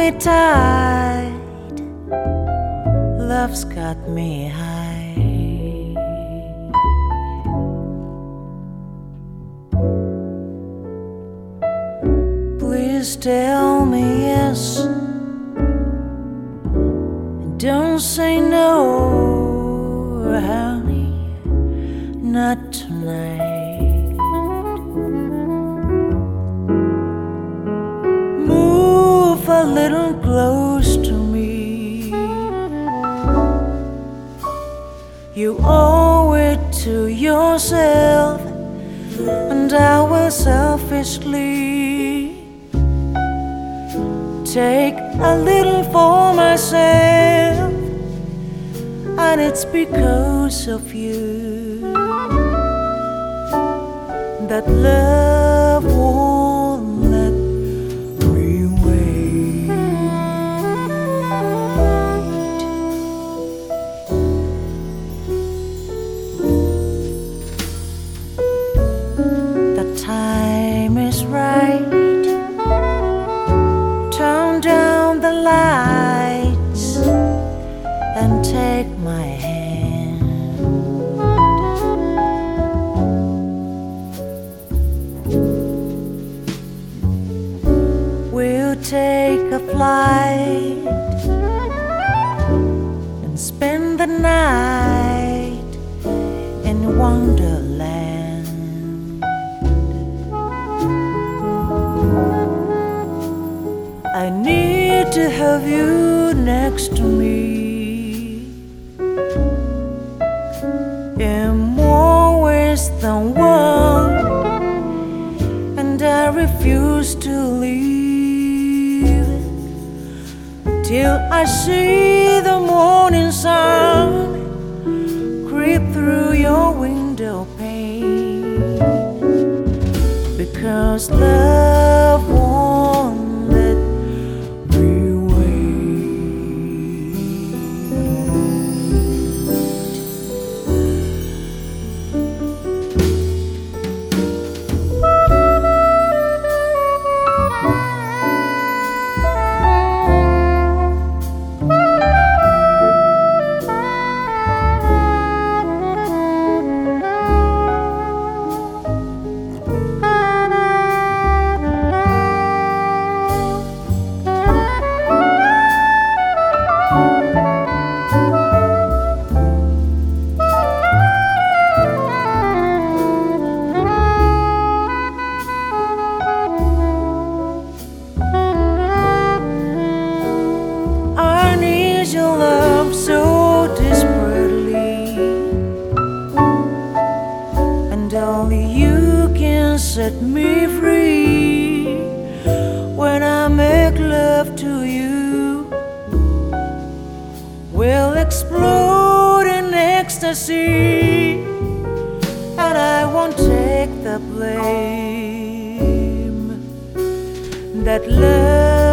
me tight, love's got me high. Please tell me yes, and don't say no, honey, not tonight. Move a little close to me. You owe it to yourself, and I will selfishly take a little for myself, and it's because of you that love won't let me wait. The time is right. Turn down the lights and take my hand. We'll take a flight and spend the night in Wonderland. I need to have you next to me in more ways than one, and I refuse to leave till I see the morning sun creep through your window pane, because love won't let me wait. Your love so desperately, and only you can set me free. When I make love to you, we'll explode in ecstasy, and I won't take the blame. That love